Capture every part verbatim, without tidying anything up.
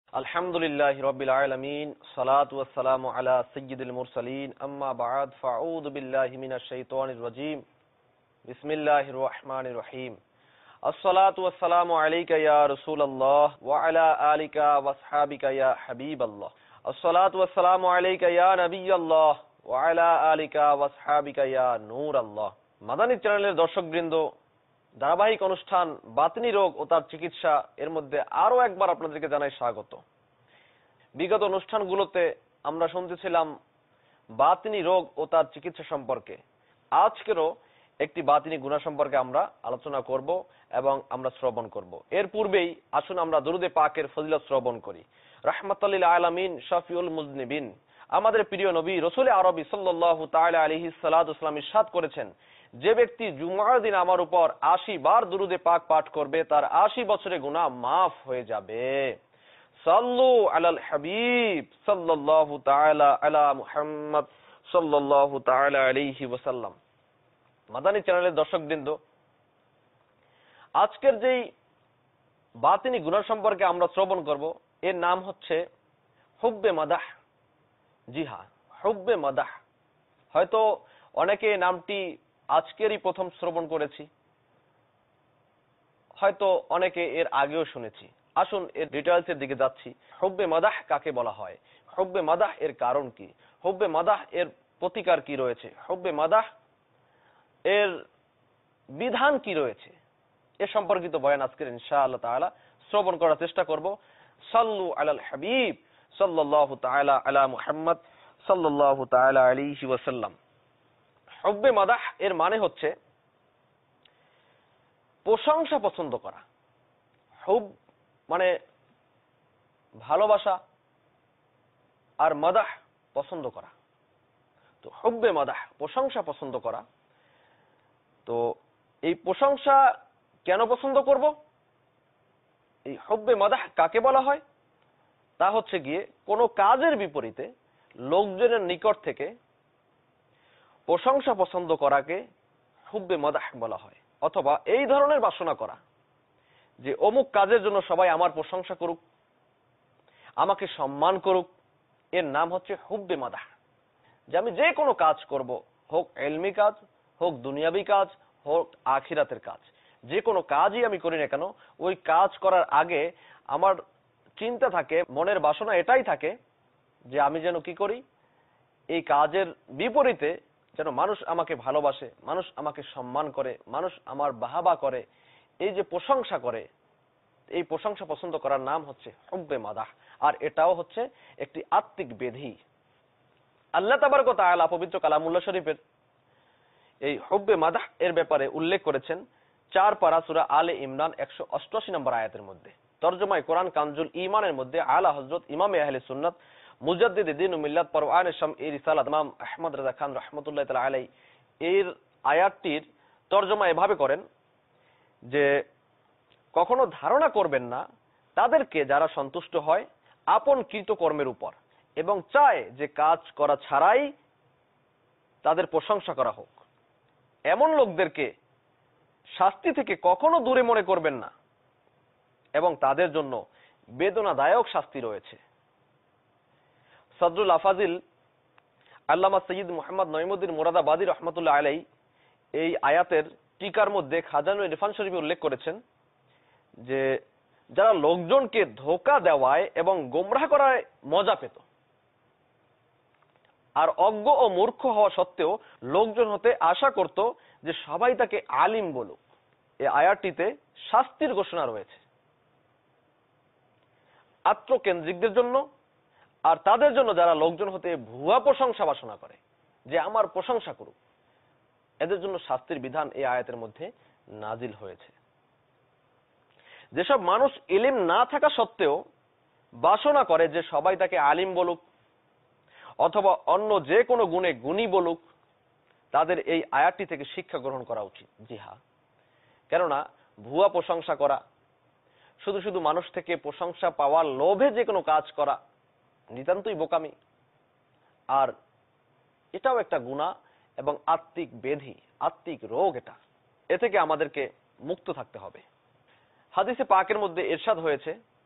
আলহামদুলিল্লাহি রাব্বিল আলামিন সালাতু ওয়াসসালামু আলা সাইয়্যিদিল মুরসালিন আম্মা বা'দ ফাআউযু বিল্লাহি মিনাশ শাইতানির রাজীম বিসমিল্লাহির রহমানির রহিম আসসালাতু ওয়াসসালামু আলাইকা ইয়া রাসূলুল্লাহ ওয়া আলা আলিকা ওয়া আসহাবিকা ইয়া হাবিবাল্লাহ আসসালাতু ওয়াসসালামু আলাইকা ইয়া নবিয়াল্লাহ ওয়া আলা আলিকা ওয়া আসহাবিকা ইয়া নূরাল্লাহ। মাদানী চ্যানেলের দর্শকবৃন্দ, ধারাবাহিক অনুষ্ঠান বাতিনি রোগ ও তার চিকিৎসা এর মধ্যে আরো একবার আপনাদেরকে জানাই স্বাগত। বিগত অনুষ্ঠানগুলোতে আমরা শুনতেছিলাম বাতিনি রোগ ও তার চিকিৎসা সম্পর্কে। আজকেরও একটি বাতিনি গুনাহ সম্পর্কে আমরা আলোচনা করব এবং আমরা শ্রবণ করব। এর পূর্বেই আসুন আমরা দরুদে পাকের ফজিলত শ্রবণ করি। রাহমাতাল লিল আলামিন শাফিউল মুজনিবিন, আমাদের প্রিয় নবী রাসূল আরবি সাল্লাল্লাহু তাআলা আলাইহি সাল্লাতু ওয়াসাল্লাম ইরশাদ করেছেন, যে ব্যক্তি জুমার দিন আমার উপর আশি বার দুরুদে পাক পাঠ করবে তার আশি বছরের গুনাহ মাফ হয়ে যাবে। সাল্লু আলাল হাবিব সাল্লাল্লাহু তাআলা আলা মুহাম্মদ সাল্লাল্লাহু তাআলা আলাইহি ওয়াসাল্লাম। মাদানী চ্যানেলের দর্শকবৃন্দ, আজকের যেই বাতিনি গুনাহ সম্পর্কে আমরা শ্রবণ করব এর নাম হচ্ছে হুব্বে মাদাহ। জি হ্যাঁ, হুব্বে মাদাহ। হয়তো অনেকে নামটি আজকেরই প্রথম শ্রবণ করেছি, হয়তো অনেকে এর আগেও শুনেছি। আসুন এর ডিটেইলসের দিকে যাচ্ছি। হুব্বে মাদাহ কাকে বলা হয়, হুব্বে মাদাহ এর কারণ কি, হুব্বে মাদাহ এর প্রতিকার কি রয়েছে, হুব্বে মাদাহ এর বিধান কি রয়েছে, এ সম্পর্কিত বয়ান আজকের ইনশাআল্লাহ তাআলা শ্রবণ করার চেষ্টা করব। সাল্লু আলাল হাবিব সাল্লাল্লাহু তাআলা আলা মুহাম্মদ সাল্লাল্লাহু তাআলা আলাইহি ওয়াসাল্লাম। হুব্বে মাদাহ এর মানে হচ্ছে প্রশংসা পছন্দ করা। হুব মানে ভালোবাসা, আর মাদাহ পছন্দ করা। তো হুব্বে মাদাহ প্রশংসা পছন্দ করা। তো এই প্রশংসা কেন পছন্দ করব, এই হুব্বে মাদাহ কাকে বলা হয়, তা হচ্ছে গিয়ে কোনো কাজের বিপরীতে লোকজনের নিকট থেকে প্রশংসা পছন্দ করাকে হুব্বে মাদাহ বলা হয়। অথবা এই ধরনের বাসনা করা যে অমুক কাজের জন্য সবাই আমার প্রশংসা করুক, আমাকে সম্মান করুক, এর নাম হচ্ছে হুব্বে মাদাহ। যে আমি যে কোনো কাজ করব, হোক ইলমি কাজ, হোক দুনিয়াবি কাজ, হোক আখিরাতের কাজ, যে কোনো কাজই আমি করি না কেন, ওই কাজ করার আগে আমার চিন্তা থাকে, মনের বাসনা এটাই থাকে যে আমি যেন কি করি, এই কাজের বিপরীতে যেন মানুষ আমাকে ভালোবাসে, মানুষ আমাকে সম্মান করে, মানুষ আমার বাহাবা করে, এই যে প্রশংসা করে, এই প্রশংসা পছন্দ করার নাম হচ্ছে হুব্বে মাদাহ। আর এটাও হচ্ছে একটি আত্মিক ব্যাধি। আল্লাহ তাবারক ওয়া তাআলা পবিত্র কালামুল্লাহ শরীফের এই হুব্বে মাদাহ এর ব্যাপারে উল্লেখ করেছেন চার পারা সূরা আলে ইমরান একশো অষ্টআশি নম্বর আয়াতের মধ্যে। তরজমায়ে কোরআন কানজুল ঈমানের মধ্যে আলা হযরত ইমাম আহলে সুন্নাত মুজাদ্দিদ দ্বীন ও মিল্লাত পরওয়ান শামঈ রিসালাত ইমাম আহমদ রাজা খান রাহমাতুল্লাহি তাআলা আলাইহি এর আয়াতটির তরজমা এভাবে করেন যে কখনো ধারণা করবেন না তাদেরকে যারা সন্তুষ্ট হয় আপন কৃতকর্মের উপর এবং চায় যে কাজ করা ছাড়াই তাদের প্রশংসা করা হোক। এমন লোকদেরকে শাস্তি থেকে কখনো দূরে মনে করবেন না এবং তাদের জন্য বেদনাদায়ক শাস্তি রয়েছে। সদরুল আফাজিল আল্লামা সৈয়দ মুহাম্মদ নঈমুদ্দিন মুরাদাবাদী রহমতুল্লাহ আলাইহি এই আয়াতের টিকার মধ্যে খাজানুল ইরফান শরীফে উল্লেখ করেছেন যে যারা লোকজনকে ধোঁকা দেওয়ায় এবং গোমরাহ করায় মজা পেত, আর অজ্ঞ ও মূর্খ হওয়া সত্ত্বেও লোকজন হতে আশা করত যে সবাই তাকে আলিম বলুক, এই আয়াতটিতে শাস্তির ঘোষণা রয়েছে আত্মকেন্দ্রিকদের জন্য আর তাদের জন্য যারা লোকজন হতে ভুয়া প্রশংসা বাসনা করে যে আমার প্রশংসা করুক, এদের জন্য শাস্তির বিধান এই আয়াতের মধ্যে নাজিল হয়েছে। যেসব মানুষ ইলম না থাকা সত্ত্বেও বাসনা করে যে সবাই তাকে আলিম বলুক অথবা অন্য যে কোনো গুণে গুণী বলুক, তাদের এই আয়াতটি থেকে শিক্ষা গ্রহণ করা উচিত। জি হ্যাঁ, কেননা ভুয়া প্রশংসা করা, শুধু শুধু মানুষ থেকে প্রশংসা পাওয়ার লোভে যে কোনো কাজ করা নিতান্তই বোকামি, আর এটাও একটা গুনাহ এবং আত্মিক ব্যাধি, আত্মিক রোগ। এটা এ থেকে আমাদেরকে মুক্ত থাকতে হবে। হাদিসে পাকের মধ্যে ইরশাদ হয়েছে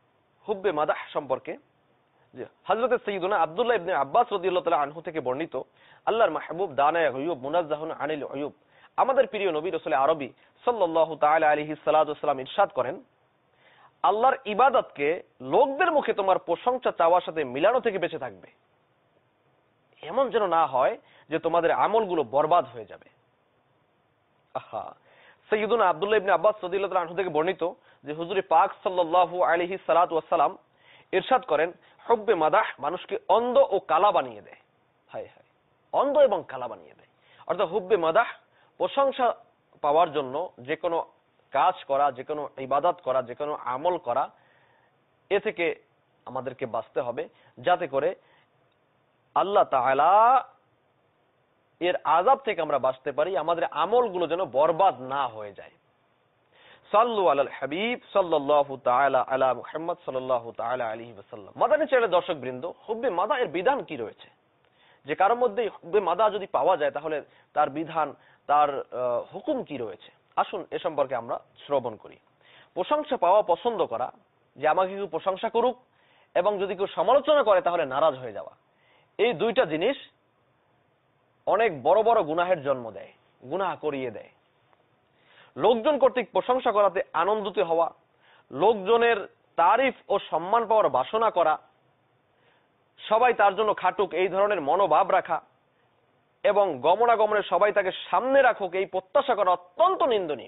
হুব্বে মাদাহ সম্পর্কে, যে হযরত সাইয়্যিদুনা আব্দুল্লাহ ইবনে আব্বাস রাদিয়াল্লাহু তাআলা আনহু থেকে বর্ণিত, আল্লাহর মাহবুব দানায়ে গুয়ুব মুনাজ্জাহুন আনিল উয়ুব, আমাদের প্রিয় নবী রাসূল আরবী সাল্লাল্লাহু তাআলা আলাইহি সাল্লাতু ওয়াসাল্লাম ইরশাদ করেন, আল্লাহর ইবাদতকে লোকদের মুখে তোমার প্রশংসা চাওয়ার সাথে মিলানো থেকে বেঁচে থাকবে। এমন যেন না হয় যে তোমাদের আমলগুলো বরবাদ হয়ে যাবে। আহা, সাইয়্যিদুনা আব্দুল্লাহ ইবনে আব্বাস রাদিয়াল্লাহু তাআলা আনহু থেকে বর্ণিত যে হুজুরে পাক সাল্লাল্লাহু আলাইহি সাল্লাতু ওয়াসাল্লাম ইরশাদ করেন, হুব্বে মাদাহ মানুষকে অন্ধ ও কালা বানিয়ে দেয়। হায় হায়, অন্ধ এবং কালা বানিয়ে দেয়। অর্থাৎ হুব্বে মাদাহ প্রশংসা পাওয়ার জন্য যে কোনো কাজ করা, যে কোনো ইবাদত করা, যে কোনো আমল করা, এ থেকে আমাদেরকে বাঁচতে হবে, যাতে করে আল্লাহ তাআলা এর আযাব থেকে আমরা বাঁচতে পারি, আমাদের আমলগুলো যেন বরবাদ না হয়ে যায়। সাল্লু আলাল হাবিব সাল্লাল্লাহু তাআলা আলা মুহাম্মদ সাল্লাল্লাহু তাআলা আলাইহি ওয়াসাল্লাম। মাদানী চ্যানেলের দর্শকবৃন্দ, হুব্বে মাদাহ এর বিধান কি রয়েছে? যে কারোর মধ্যে হুব্বে মাদাহ যদি পাওয়া যায় তাহলে তার বিধান, তার হুকুম কি রয়েছে, আসুন এ সম্পর্কে আমরা শ্রবণ করি। প্রশংসা পাওয়া, পছন্দ করা, যে আমাকে কেউ প্রশংসা করুক, এবং যদি কেউ সমালোচনা করে তাহলে নারাজ হয়ে যাওয়া, এই দুইটা জিনিস অনেক বড় বড় গুনাহের জন্ম দেয়, গুনাহ করিয়ে দেয়। লোকজন কর্তৃক প্রশংসা করাতে আনন্দিত হওয়া, লোকজনের তারিফ ও সম্মান পাওয়ার বাসনা করা, সবাই তার জন্য খাটুক এই ধরনের মনোভাব রাখা, এবং গমনাগমনে সবাই তাকে সামনে রাখুক এই প্রত্যাশা করা অত্যন্ত নিন্দনীয়।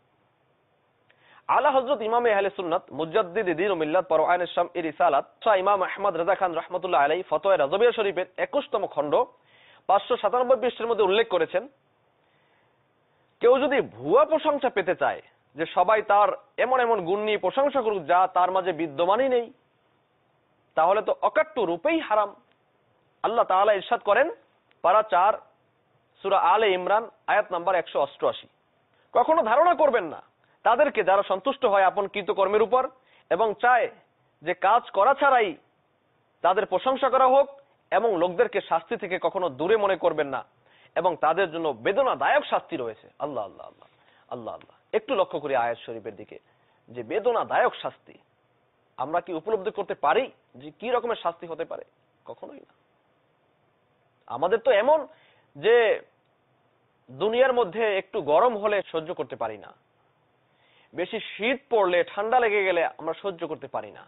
আলা হযরত ইমামে আহলে সুন্নাত মুজাদ্দিদ দ্বীন ও মিল্লাত পরওয়ানে শাম এর রিসালাত শাহ ইমাম আহমদ রেজা খান রাহমাতুল্লাহ আলাইহি ফতোয়া রাজবিয়া শরীফের একুশতম খণ্ড পাঁচশো সাতানব্বই পৃষ্ঠার মধ্যে উল্লেখ করেছেন, কেউ যদি ভুয়া প্রশংসা পেতে চায়, যে সবাই তার এমন এমন গুণ নিয়ে প্রশংসা করুক যা তার মাঝে বিদ্যমানই নেই, তাহলে তো অকাট্য রূপেই হারাম। আল্লাহ তাআলা ইরশাদ করেন, পারা চার, সূরা আলে ইমরান, আয়াত নাম্বার একশো অষ্টআশি, কখনো ধারণা করবেন না তাদেরকে যারা সন্তুষ্ট হয় আপন কৃতকর্মের উপর এবং চায় যে কাজ করা ছাড়াই তাদের প্রশংসা করা হোক, এবং লোকদেরকে শাস্তি থেকে কখনো দূরে মনে করবেন না, এবং তাদের জন্য বেদনাদায়ক শাস্তি রয়েছে। আল্লাহ আল্লাহ আল্লাহ আল্লাহ আল্লাহ একটু লক্ষ্য করি আয়াত শরীফের দিকে, যে বেদনাদায়ক শাস্তি আমরা কি উপলব্ধি করতে পারি যে কি রকমের শাস্তি হতে পারে? কখনোই না। আমাদের তো এমন যে দুনিয়ার মধ্যে একটু গরম হলে সহ্য করতে পারি না, বেশি শীত পড়লে, ঠান্ডা লেগে গেলে আমরা সহ্য করতে পারি না।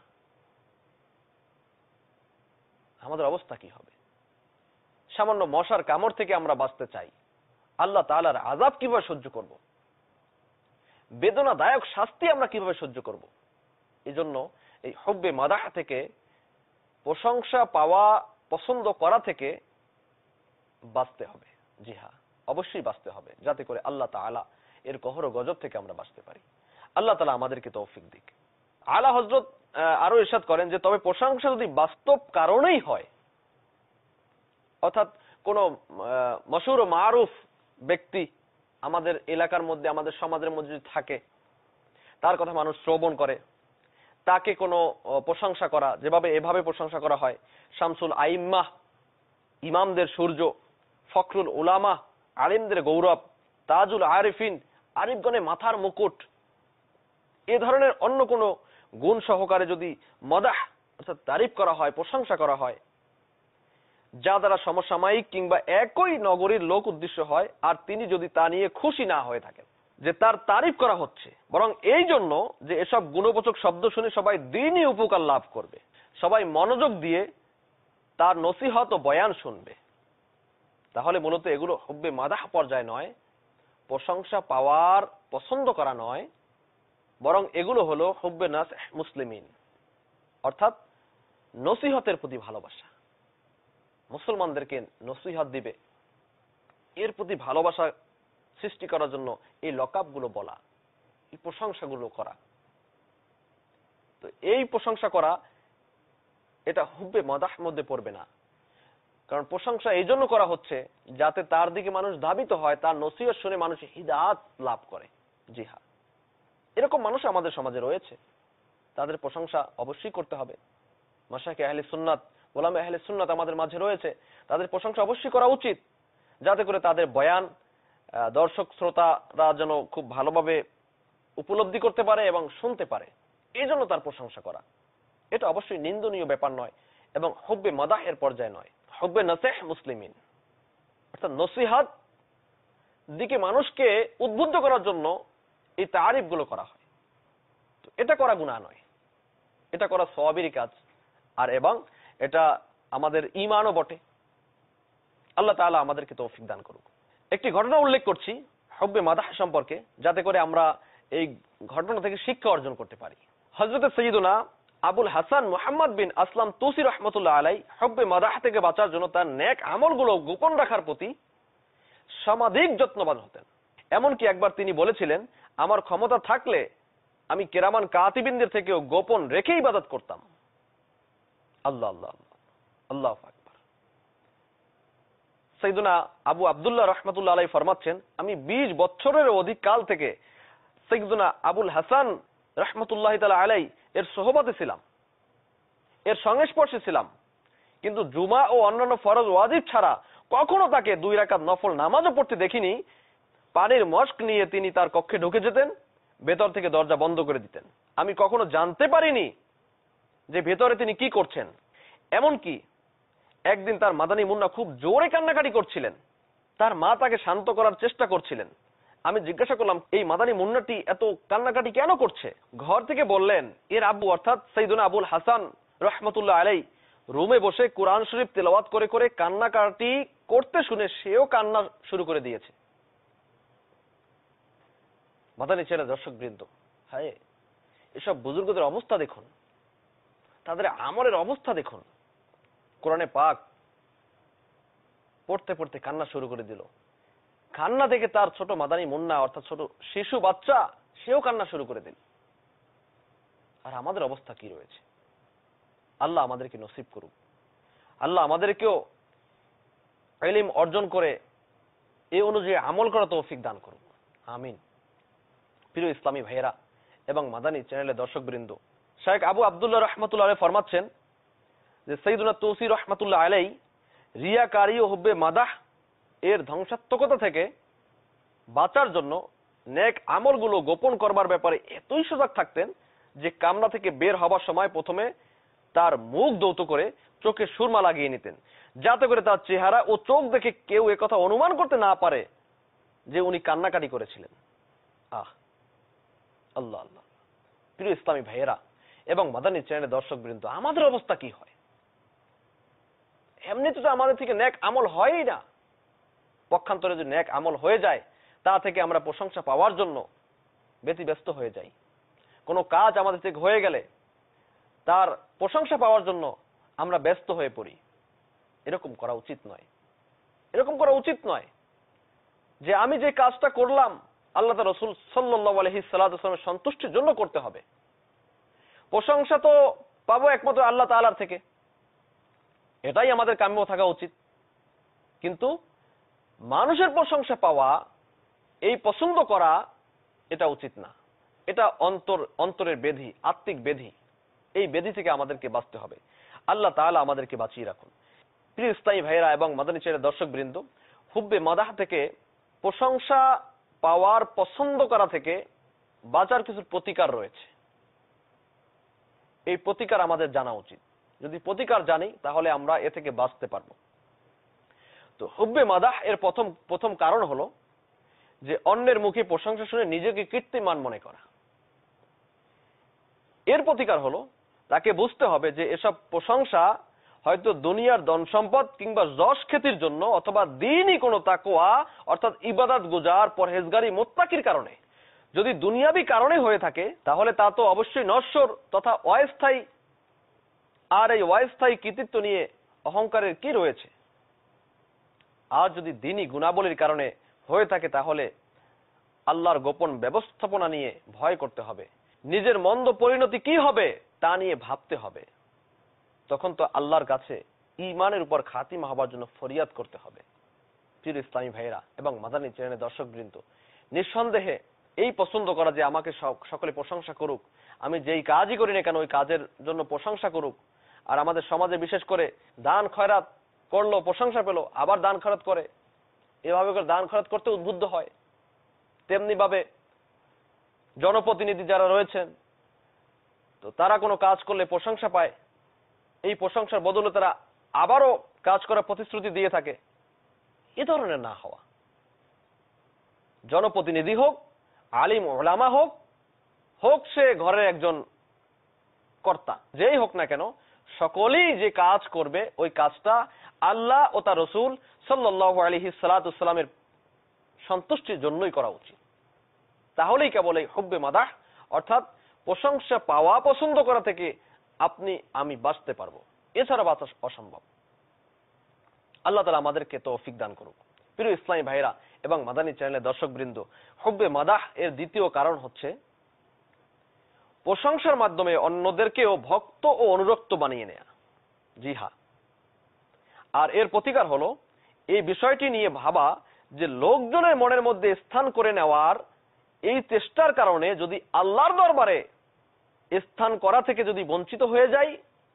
আমাদের অবস্থা কি হবে? সামান্য মশার কামড় থেকে আমরা বাঁচতে চাই, আল্লাহ তাআলার আযাব কিভাবে সহ্য করব? বেদনাদায়ক শাস্তি আমরা কিভাবে সহ্য করব? এজন্য এই হুব্বে মাদাহ থেকে, প্রশংসা পাওয়া, পছন্দ করা থেকে বাঁচতে হবে। জি হ্যাঁ, অবশ্যই বাঁচতে হবে, যাতে করে আল্লাহ তাআলা এর কহর ও গজব থেকে আমরা বাঁচতে পারি। আল্লাহ তাআলা আমাদেরকে তৌফিক দিক। আলা হযরত আরো ইরশাদ করেন যে তবে প্রশংসা যদি বাস্তব কারণেই হয়, অর্থাৎ কোন মশহুর ও মারুফ ব্যক্তি আমাদের এলাকার মধ্যে, আমাদের সমাজের মধ্যে থাকে, তার কথা মানুষ শ্রবণ করে, তাকে কোনো প্রশংসা করা, যেভাবে এভাবে প্রশংসা করা হয়, শামসুল আইম্মাহ, ইমামদের সূর্য, ফখরুল উলামা, আলিমদের গৌরব, তাজুল আরিফিন, আরিফগণের মাথার মুকুট, এ ধরনের অন্য কোনো গুণ সহকারে যদি মদাহ অর্থাৎ তারিফ করা হয়, প্রশংসা করা হয়, যা দ্বারা সমসাময়িক কিংবা একই নগরীর লোক উদ্দেশ্য হয়, আর তিনি যদি তা নিয়ে খুশি না হয়ে থাকেন যে তার তারিফ করা হচ্ছে, বরং এই জন্য যে এসব গুণবাচক শব্দ শুনে সবাই দ্বীনি উপকার লাভ করবে, সবাই মনোযোগ দিয়ে তার নসিহত ও বয়ান শুনবে, তাহলে মূলত এগুলো হুব্বে মাদাহ পর্যায়ে নয়, প্রশংসা পাওয়ার পছন্দ করা নয়, বরং এগুলো হলো হুব্বে নাস মুসলিমিন, অর্থাৎ নসিহতের প্রতি ভালোবাসা। মুসলমানদেরকে নসিহত দিবে, এর প্রতি ভালোবাসা সৃষ্টি করার জন্য এই লকাবগুলো বলা, এই প্রশংসাগুলো করা। তো এই প্রশংসা করা এটা হুব্বে মাদাহ মধ্যে পড়বে না, কারণ প্রশংসা এই জন্য করা হচ্ছে যাতে তার দিকে মানুষ ধাবিত হয়, তার নসিহত শুনে মানুষ হিদায়াত লাভ করে। জি হ্যাঁ, এরকম মানুষ আমাদের সমাজে রয়েছে, তাদের প্রশংসা অবশ্যই করতে হবে। মাশায়েখ আহলে সুন্নাত, ওলামা আহলে সুন্নাত আমাদের মাঝে রয়েছে, তাদের প্রশংসা অবশ্যই করা উচিত, যাতে করে তাদের বয়ান দর্শক শ্রোতারা যেন খুব ভালোভাবে উপলব্ধি করতে পারে এবং শুনতে পারে, এই জন্য তার প্রশংসা করা। এটা অবশ্যই নিন্দনীয় ব্যাপার নয় এবং হুব্বে মাদাহের পর্যায়ে নয়, হুব্বে নাসিহ মুসলিমিন, অর্থাৎ নসিহত দিকে মানুষকে উদ্বুদ্ধ করার জন্য এই তারিফ গুলো করা হয়। তো এটা করা গুনাহ নয়, এটা করা সওয়াবেরই কাজ, আর এবং এটা আমাদের ঈমানও বটে। আল্লাহ তাআলা আমাদেরকে তৌফিক দান করুক। একটি ঘটনা উল্লেখ করছি হুব্বে মাদাহ সম্পর্কে, যাতে করে আমরা এই ঘটনা থেকে শিক্ষা অর্জন করতে পারি। হযরত সৈয়দনা আবুল হাসান মুহাম্মদ বিন আসলাম তুসি রহমতুল্লাহ আলাই হুব্বে মাদাহ থেকে বাঁচার জন্য তার নেক আমলগুলো গোপন রাখার প্রতি সমাধিক যত্নবান হতেন। এমনকি একবার তিনি বলেছিলেন, আমার ক্ষমতা থাকলে আমি কেরামান কাতিবিনদের থেকেও গোপন রেখে ইবাদত করতাম। আল্লাহ আল্লাহ আল্লাহু আকবার। সৈয়দনা আবু আব্দুল্লাহ রহমতুল্লাহ আলাই ফরমাচ্ছেন, আমি বিশ বছরের অধিক কাল থেকে সৈয়দনা আবুল হাসান রহমতুল্লাহ তাআলা আলাই এর সোহবতে ছিলাম, এর সংস্পর্শে ছিলাম, কিন্তু জুমা ও অন্যান্য ফরজ ওয়াজিব ছাড়া কখনো তাকে দুই রাকাত নফল নামাজও পড়তে দেখিনি। পানির মশক নিয়ে তিনি তার কক্ষে ঢুকে যেতেন, ভেতর থেকে দরজা বন্ধ করে দিতেন। আমি কখনো জানতে পারিনি যে ভেতরে তিনি কি করছেন। এমনকি একদিন তার মাদানী মুন্না খুব জোরে কান্নাকাটি করছিলেন, তার মা তাকে শান্ত করার চেষ্টা করছিলেন। আমি জিজ্ঞাসা করলাম, এই মাদানী মুন্নাটি এত কান্নাকাটি কেন করছে? ঘর থেকে বললেন, এর আব্বু অর্থাৎ সৈয়দনা আবুল হাসান রহমতুল্লাহ আলাই রুমে বসে কোরআন শরীফ তেলাওয়াত করে করে কান্নাকাটি করতে শুনে সেও কান্না শুরু করে দিয়েছে। মাদানী ছেলে দর্শক বৃন্দ, হায় এসব বুজুর্গদের অবস্থা দেখুন, তাদের আমলের অবস্থা দেখুন। কোরআনে পাক পড়তে পড়তে কান্না শুরু করে দিল। কান্না দেখে তার ছোট মাদানী মুন্না অর্থাৎ ছোট শিশু বাচ্চা সেও কান্না শুরু করে দিল। আর আমাদের অবস্থা কি রয়েছে? আল্লাহ আমাদেরকে নসিব করুক, আল্লাহ আমাদেরকেও ইলম অর্জন করে এই অনুযায়ী আমল করা তৌফিক দান করুক, আমিন। প্রিয় ইসলামী ভাইয়েরা এবং মাদানী চ্যানেলের দর্শকবৃন্দ, শায়েখ আবু আব্দুল্লাহ রহমতুল্লাহ আলাই ফরমাচ্ছেন যে সৈয়দনা তুসি রহমতুল্লাহ আলাই রিয়াকারী ও হুব্বে মাদাহ এর ধ্বংসাত্মকতা থেকে বাঁচার জন্য নেক আমলগুলো গোপন করবার ব্যাপারে এতই সজাগ থাকতেন যে কামরা থেকে বের হবার সময় প্রথমে তার মুখ ধৌত করে চোখে সুরমা লাগিয়ে নিতেন, যাতে করে তার চেহারা ও চোখ দেখে কেউ একথা অনুমান করতে না পারে যে উনি কান্নাকাটি করেছিলেন। আহ আল্লাহ আল্লাহ। প্রিয় ইসলামী ভাইয়েরা এবং মাদানী চ্যানেলের দর্শকবৃন্দ, আমাদের অবস্থা কি হয়? এমনিতে তো আমাদের থেকে নেক আমল হয়ই না, পক্ষান্তরে যদি নেক আমল হয়ে যায় তা থেকে আমরা প্রশংসা পাওয়ার জন্য ব্যতিব্যস্ত হয়ে যাই। কোনো কাজ আমাদের থেকে হয়ে গেলে তার প্রশংসা পাওয়ার জন্য আমরা ব্যস্ত হয়ে পড়ি। এরকম করা উচিত নয়, এরকম করা উচিত নয় যে আমি যে কাজটা করলাম আল্লাহ তাআলা রাসূল সাল্লাল্লাহু আলাইহি ওয়াসাল্লামের সন্তুষ্টির জন্য করতে হবে। প্রশংসা তো পাবো একমাত্র আল্লাহ তাআলার থেকে, এটাই আমাদের কাম্য থাকা উচিত। কিন্তু মানুষের প্রশংসা পাওয়া, এই পছন্দ করা, এটা উচিত না। এটা অন্তর অন্তরের বেধি, আত্মিক বেধি। এই বেধি থেকে আমাদেরকে বাঁচতে হবে। আল্লাহ তাআলা আমাদেরকে বাঁচিয়ে রাখুন। প্রিয় ইসলামী ভাইয়েরা এবং মাদানী চ্যানেলের দর্শকবৃন্দ, হুব্বে মাদাহ থেকে, প্রশংসা পাওয়ার পছন্দ করা থেকে বাঁচার কিছু প্রতিকার রয়েছে। এই প্রতিকার আমাদের জানা উচিত। যদি প্রতিকার জানি তাহলে আমরা এ থেকে বাঁচতে পারবো। তো হুব্বে মাদাহ এর প্রথম প্রথম কারণ হলো যে অন্যের মুখে প্রশংসা শুনে নিজেকে কীর্তিমান মনে করা। এর প্রতিকার হলো তাকে বুঝতে হবে যে এসব প্রশংসা হয়তো দুনিয়ার ধন সম্পদ কিংবা যশ খ্যাতির জন্য অথবা দ্বীনি কোনো তাকওয়া অর্থাৎ ইবাদত গুজার পরহেজগারি মুত্তাকির কারণে। যদি দুনিয়াবি কারণে হয়ে থাকে তাহলে তা তো অবশ্যই নশ্বর তথা অস্থায়ী। আর এই অস্থায়ী কৃতিত্ব নিয়ে অহংকারের কি রয়েছে? আর যদি দ্বীনি গুণাবলীর কারণে হয়ে থাকে তাহলে আল্লাহর গোপন ব্যবস্থাপনা নিয়ে ভয় করতে হবে। নিজের মন্দ পরিণতি কি হবে তা নিয়ে ভাবতে হবে। তখন তো আল্লাহর কাছে ঈমানের উপর খাতিমা হবার জন্য ফরিয়াদ করতে হবে। প্রিয় ইসলামী ভাইয়েরা এবং মাদানী চ্যানেলের দর্শকবৃন্দ, নিঃসন্দেহে এই পছন্দ করা যে আমাকে সকলে প্রশংসা করুক, আমি যেই কাজই করি না কেন ওই কাজের জন্য প্রশংসা করুক। আর আমাদের সমাজে বিশেষ করে দান খয়রাত করলো, প্রশংসা পেল, আবার দান খয়রাত করে, এভাবে করে দান খয়রাত করতে উদ্বুদ্ধ হয়। তেমনি ভাবে জনপ্রতিনিধি যারা রয়েছেন তো তারা কোনো কাজ করলে প্রশংসা পায়, এই প্রশংসার বদলে তারা আবারও কাজ করার প্রতিশ্রুতি দিয়ে থাকে। এ ধরনের না হওয়া। জনপ্রতিনিধি হোক, আলিম ওলামা হোক, হোক সে ঘরের একজন কর্তা, যেই হোক না কেন, সকলেই যে কাজ করবে ওই কাজটা আল্লাহ ও তার রসুল সাল্লাল্লাহু আলাইহি সাল্লামের সন্তুষ্টির জন্যই করা উচিত। তাহলেই কেবল এই হুব্বে মাদাহ অর্থাৎ প্রশংসা পাওয়া পছন্দ করা থেকে আপনি আমি বাঁচতে পারবো, এছাড়া বাঁচা অসম্ভব। আল্লাহ তাআলা আমাদেরকে তৌফিক দান করুক। প্রিয় ইসলামী ভাইরা এবং মাদানী চ্যানেলের দর্শকবৃন্দ, হুব্বে মাদাহ এর দ্বিতীয় কারণ হচ্ছে প্রশংসার মাধ্যমে অন্যদেরকেও ভক্ত ও অনুরক্ত বানিয়ে নেয়া। জি হ্যাঁ, আর এর প্রতিকার হলো এই বিষয়টি নিয়ে ভাবা যে লোকজনের মনের মধ্যে স্থান করে নেওয়ার এই চেষ্টার কারণে যদি আল্লাহর দরবারে স্থান করা থেকে যদি বঞ্চিত হয়ে যায়,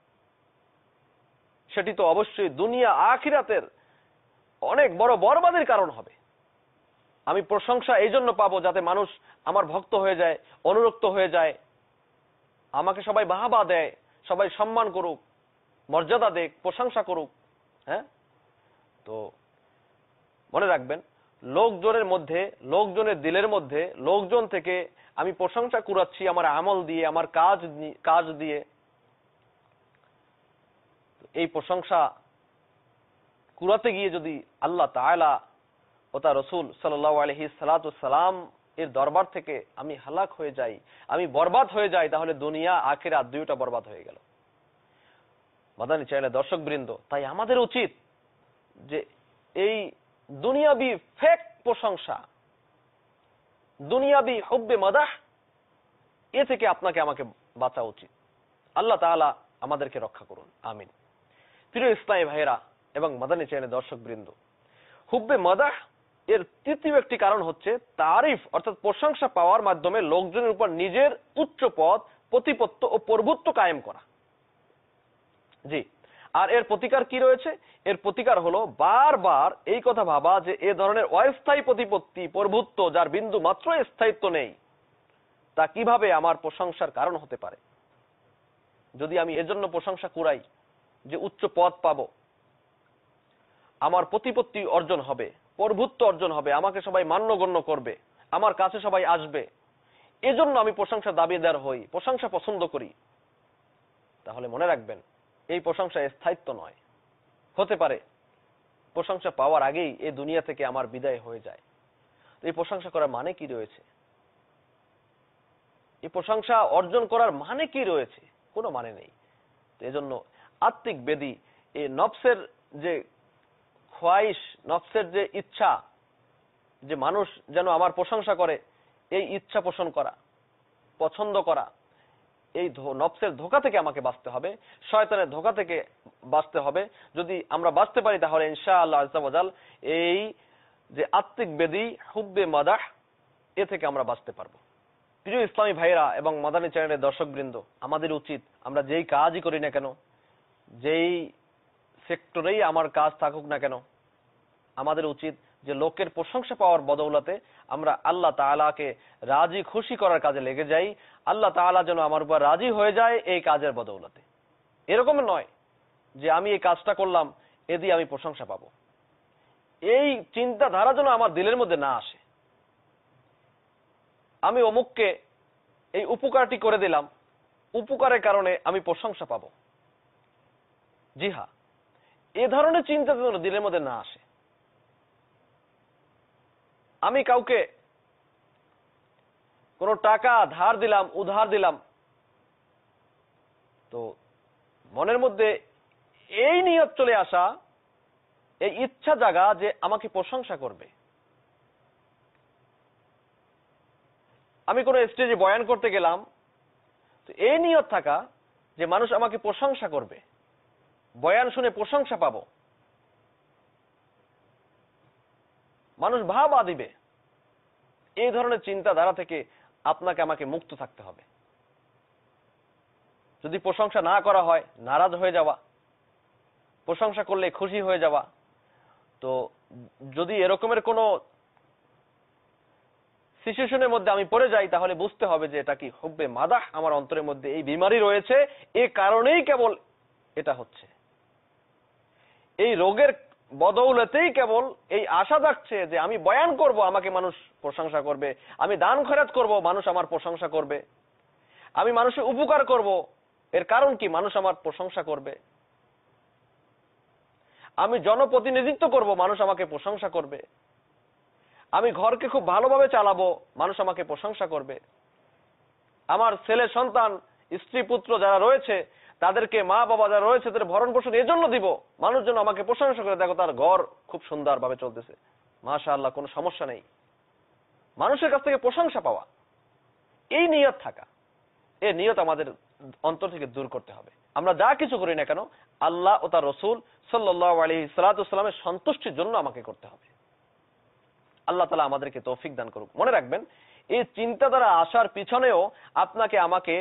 সেটি তো অবশ্যই দুনিয়া আখিরাতের অনেক বড় বরবাদের কারণ হবে। আমি প্রশংসা এই জন্য পাবো যাতে মানুষ আমার ভক্ত হয়ে যায়, অনুরক্ত হয়ে যায়, আমাকে সবাই বাহবা দেয়, সবাই সম্মান করুক, মর্যাদা দেখ, প্রশংসা করুক। হ্যাঁ, তো মনে রাখবেন, লোকজনের মধ্যে, লোকজনের দিলের মধ্যে, লোকজন থেকে আমি প্রশংসা কুড়াচ্ছি আমার আমল দিয়ে, আমার কাজ কাজ দিয়ে। এই প্রশংসা কুড়াতে গিয়ে যদি আল্লাহ তাআলা ও তার রাসূল সাল্লাল্লাহু আলাইহি সাল্লাম এর দরবার থেকে আমি হালাক হয়ে যাই, আমি বরবাদ হয়ে যাই, তাহলে দুনিয়া আখিরাত দুইটা বরবাদ হয়ে গেল। মাদানী চ্যানেলের দর্শকবৃন্দ, তাই আমাদের উচিত যে এই দুনিয়াবি ফেক প্রশংসা, দুনিয়াবি হুব্বে মাদাহ, এ থেকে আপনাকে আমাকে বাঁচা উচিত। আল্লাহ তাআলা আমাদেরকে রক্ষা করুন, আমিন। প্রিয় ইসলামী ভাইয়েরা এবং মাদানী চ্যানেলের দর্শকবৃন্দ, হুব্বে মাদাহ এর তৃতীয় একটি কারণ হচ্ছে তারিফ অর্থাৎ প্রশংসা পাওয়ার মাধ্যমে লোকজনের উপর নিজের উচ্চ পদ, প্রতিপত্তি ও প্রভুত্ব কায়েম করা। জি, আর এর প্রতিকার কি রয়েছে? এর প্রতিকার হলো বারবার এই কথা ভাবা যে এ ধরনের অস্থায়ী প্রতিপত্তি, প্রভুত্ব যার বিন্দু মাত্র স্থায়িত্ব নেই, তা কিভাবে আমার প্রশংসার কারণ হতে পারে। যদি আমি এজন্য প্রশংসা কুড়াই যে উচ্চ পদ পাবো, আমার প্রতিপত্তি অর্জন হবে, প্রভুত্ব অর্জন হবে, আমাকে সবাই মান্যগণ্য করবে, আমার কাছে সবাই আসবে, এজন্য আমি প্রশংসা দাবিদার হই, প্রশংসা পছন্দ করি, তাহলে মনে রাখবেন এই প্রশংসা স্থায়িত্ব নয়। হতে পারে প্রশংসা পাওয়ার আগেই এই দুনিয়া থেকে আমার বিদায় হয়ে যায়। এই প্রশংসা করার মানে কি রয়েছে? এই প্রশংসা অর্জন করার মানে কি রয়েছে? কোনো মানে নেই। এজন্য আত্মিক বেদী, এই নফসের যে খোয়াইশ, নফসের যে ইচ্ছা, যে মানুষ যেন আমার প্রশংসা করে, এই ইচ্ছা পোষণ করা, পছন্দ করা, এই নফসের ধোঁকা থেকে আমাকে বাঁচতে হবে, শয়তানের ধোঁকা থেকে বাঁচতে হবে। যদি আমরা বাঁচতে পারি তাহলে ইনশাআল্লাহ আযজা ওয়া জাল এই যে আত্মিক বেদী হুব্বে মাদাহ, এ থেকে আমরা বাঁচতে পারবো। প্রিয় ইসলামী ভাইরা এবং মাদানী চ্যানেলের দর্শকবৃন্দ, আমাদের উচিত আমরা যেই কাজই করি না কেন, যেই সেক্টরেই আমার কাজ থাকুক না কেন, আমাদের উচিত যে লোকের প্রশংসা পাওয়ার বদৌলতে আমরা আল্লাহ তাআলাকে রাজি খুশি করার কাজে লেগে যাই। আল্লাহ তাআলা যেন আমার উপর রাজি হয়ে যায় এই কাজের বদৌলতে। এরকম নয় যে আমি এই কাজটা করলাম, এ দিয়ে আমি প্রশংসা পাবো। এই চিন্তাধারা যেন আমার দিলের মধ্যে না আসে। আমি অমুককে এই উপকারটি করে দিলাম, উপকারের কারণে আমি প্রশংসা পাবো। জি হ্যাঁ, এ ধরনের চিন্তা যেন দিলের মধ্যে না আসে। আমি কাউকে কোনো টাকা ধার দিলাম, উধার দিলাম, তো মনের মধ্যে এই নিয়ত চলে আসা, এই ইচ্ছা জাগা যে আমাকে প্রশংসা করবে। আমি কোনো স্টেজে বয়ান করতে গেলাম, তো এই নিয়ত থাকা যে মানুষ আমাকে প্রশংসা করবে, বয়ান শুনে প্রশংসা পাবো, মানুষ ভাবা দিবে। এই ধরনের চিন্তাধারা থেকে আপনাকে আমাকে মুক্ত থাকতে হবে। যদি প্রশংসা না করা হয়, নারাজ হয়ে যাওয়া, প্রশংসা করলে খুশি হয়ে যাওয়া, তো যদি এরকমের কোনো সিচুয়েশনের মধ্যে আমি পড়ে যাই, তাহলে বুঝতে হবে যে এটা কি হুব্বে মাদাহ, আমার অন্তরের মধ্যে এই বিমারি রয়েছে, এই কারণেই কেবল এটা হচ্ছে। এই রোগের বদৌলতেই কেবল এই আশা থাকছে যে আমি বয়ান করব, আমাকে মানুষ প্রশংসা করবে, আমি দান খয়রাত করব, মানুষ আমার প্রশংসা করবে, আমি মানুষের উপকার করব, এর কারণ কি? মানুষ আমার প্রশংসা করবে। আমি জনপ্রতিনিধিত্ব করব, মানুষ আমাকে প্রশংসা করবে। আমি ঘরকে খুব ভালোভাবে চালাবো, মানুষ আমাকে প্রশংসা করবে। আমার ছেলে সন্তান, স্ত্রী পুত্র যারা রয়েছে, তাদেরকে মা বাবা যারা রয়েছে তাদের ভরণ পোষণ এজন্য দিব, মানুষ যেন আমাকে প্রশংসা করে, দেখো তার ঘর খুব সুন্দরভাবে চলতেছে, মাশাআল্লাহ, কোনো সমস্যা নেই। মানুষের কাছ থেকে প্রশংসা পাওয়া, এই নিয়ত থাকা, এই নিয়ত আমাদের অন্তর থেকে দূর করতে হবে। আমরা যা কিছু করি না কেন আল্লাহ ও তার রসুল সাল্লাল্লাহু আলাইহি সাল্লামের সন্তুষ্টির জন্য আমাকে করতে হবে। আল্লাহ তাআলা আমাদেরকে তৌফিক দান করুক। মনে রাখবেন, এই চিন্তাধারা আসার পিছনেও আপনাকে আমাকে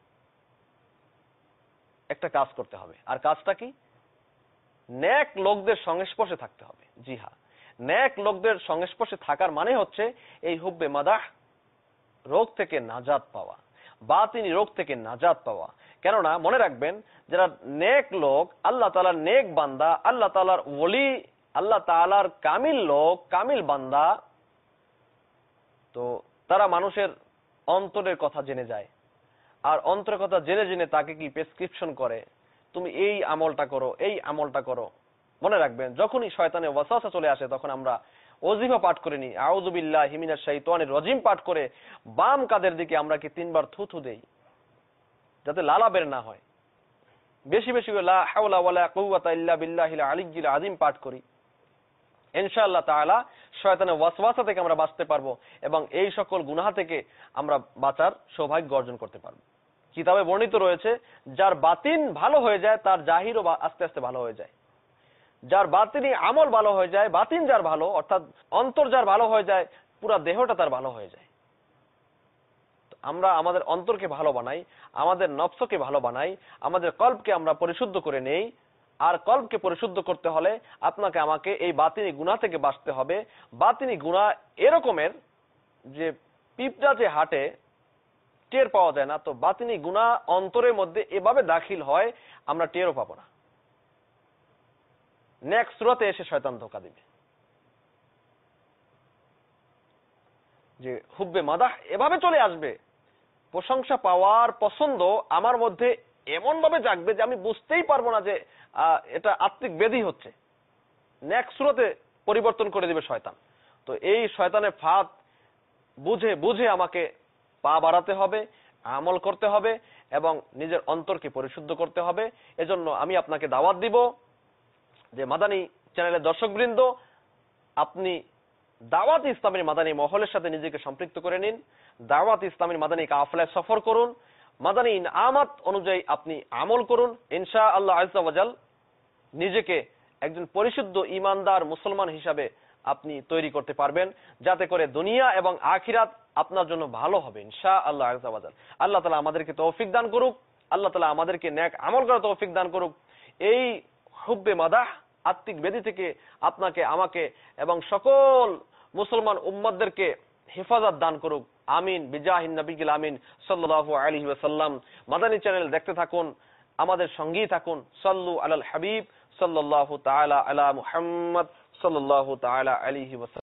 একটা কাজ করতে হবে। আর কাজটা কি? নেক লোকদের সংস্পর্শে থাকতে হবে। জি হ্যাঁ, নেক লোকদের সংস্পর্শে থাকার মানে হচ্ছে এই হুব্বে মাদাহ রোগ থেকে নাজাত পাওয়া, বাতিনি রোগ থেকে নাজাত পাওয়া। কেননা মনে রাখবেন, যারা নেক লোক, আল্লাহ তাআলার নেক বান্দা, আল্লাহ তাআলার ওলি, আল্লাহ তাআলার কামিল লোক, কামিল বান্দা, তো তারা মানুষের অন্তরের কথা জেনে যায়। আর অন্তরের কথা জেনে জেনে তাকে কি প্রেসক্রিপশন করে, তুমি এই আমলটা করো, এই আমলটা করো। মনে রাখবেন, যখনই শয়তানের ওয়াসওয়াসা চলে আসে, তখন আমরা ওজিফা পাঠ করে নিই, আউযু বিল্লাহি মিনাশ শাইতানির রাজিম পাঠ করে বাম কাদের দিকে আমরা কি তিনবার থুথু দেই, যাতে লালা বের না হয়। বেশি বেশি করে লা হাওলা ওয়ালা কুওয়াতা ইল্লা বিল্লাহিল আলিয়্যিল আযীম পাঠ করি। ইনশাআল্লাহ তাআলা শয়তানের ওয়াসওয়াসা থেকে আমরা বাঁচতে পারবো এবং এই সকল গুনাহ থেকে আমরা বাঁচার সৌভাগ্য অর্জন করতে পারবো। কিতাবে বর্ণিত রয়েছে, যার বাতিন ভালো হয়ে যায় তার জাহিরও আস্তে আস্তে ভালো হয়ে যায়। যার বাতিনি আমল ভালো হয়ে যায়, বাতিন যার ভালো, অর্থাৎ অন্তর যার ভালো হয়ে যায়, পুরো দেহটা তার ভালো হয়ে যায়। আমরা আমাদের অন্তরকে ভালো বানাই, আমাদের নফসকে ভালো বানাই, আমাদের কল্বকে আমরা পরিশুদ্ধ করে নেই। আর কল্বকে পরিশুদ্ধ করতে হলে আপনাকে আমাকে এই বাতিনি গুনাহ থেকে বাঁচতে হবে। বাতিনি গুনাহ এরকমের যে পিঁপড়া যে হাঁটে টের পাওয়া যায় না, তো বাতিনি গুনাহ অন্তরের মধ্যে এভাবে দাখিল হয় আমরা টেরও পাবো না। নেক্সট সুরাতে এসে শয়তান ধোঁকা দিবে। যে হুব্বে মাদাহ এভাবে চলে আসবে, প্রশংসা পাওয়ার পছন্দ আমার মধ্যে এমন ভাবে জাগবে যে আমি বুঝতেই পারবো না যে এটা আত্মিক ব্যাধি হচ্ছে। নেক্সট সুরাতে পরিবর্তন করে দিবে শয়তান। তো এই শয়তানের ফাঁদ বুঝে বুঝে আমাকে পা বাড়াতে হবে, আমল করতে হবে এবং নিজের অন্তরকে পরিশুদ্ধ করতে হবে। এজন্য আমি আপনাকে দাওয়াত দিব যে মাদানী চ্যানেলের দর্শকবৃন্দ, আপনি দাওয়াত ইসলামের মাদানী মহলের সাথে নিজেকে সম্পৃক্ত করে নিন। দাওয়াত ইসলামের মাদানী কাফেলায় সফর করুন, মাদানী ইনআমাত অনুযায়ী আপনি আমল করুন। ইনশাআল্লাহ আযজা ওয়া জাল নিজেকে একজন পরিশুদ্ধ ঈমানদার মুসলমান হিসাবে আপনি তৈরি করতে পারবেন, যাতে করে দুনিয়া এবং আখিরাত আপনার জন্য ভালো হবে ইনশাআল্লাহ আযজা ওয়া জাল। আল্লাহ তাআলা আমাদেরকে তৌফিক দান করুক, আল্লাহ তাআলা আমাদেরকে নেক আমল করার তৌফিক দান করুক। এই হুব্বে মাদাহ আত্মিক ব্যাধি থেকে আপনাকে, আমাকে এবং সকল মুসলমান উম্মতদেরকে হেফাজত দান করুক। আমিন বিজাহিন নবিয়িল আমিন সাল্লাল্লাহু আলাইহি ওয়াসাল্লাম। মাদানী চ্যানেল দেখতে থাকুন, আমাদের সঙ্গী থাকুন। সাল্লু আলাল হাবিব সাল্লাল্লাহু তাআলা আলা মুহাম্মদ সাল্লাল্লাহু তাআলা আলাইহি ওয়াসাল্লাম।